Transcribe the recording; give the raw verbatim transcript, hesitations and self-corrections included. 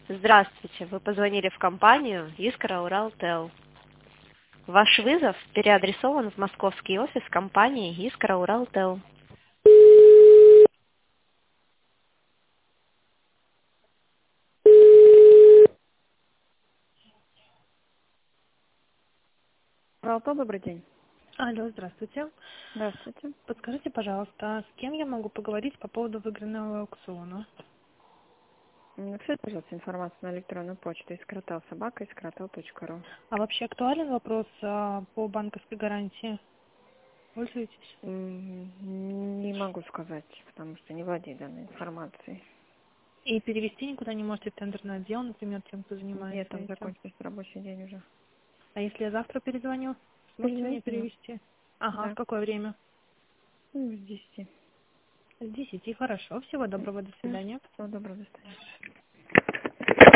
Здравствуйте, вы позвонили в компанию Искра Уралтел. Ваш вызов переадресован в московский офис компании Искра Уралтел. Уралтел, добрый день. Алло, здравствуйте. Здравствуйте. Подскажите, пожалуйста, с кем я могу поговорить по поводу выигранного аукциона? Напишите, пожалуйста, информацию на электронную почту искротел собака искротел точка ру. А вообще актуален вопрос а, по банковской гарантии? Пользуетесь? М, Не могу сказать, потому что не владею данной информацией. И перевести никуда не можете в тендерный отдел, например, тем, кто Нет, занимается там этим? закончился рабочий день уже. А если я завтра перезвоню, сможете мне Перезвоните, перевести? Ага, в да. какое время? Ну, с десяти. С десяти, хорошо. Всего доброго, до свидания. Всего доброго, до свидания.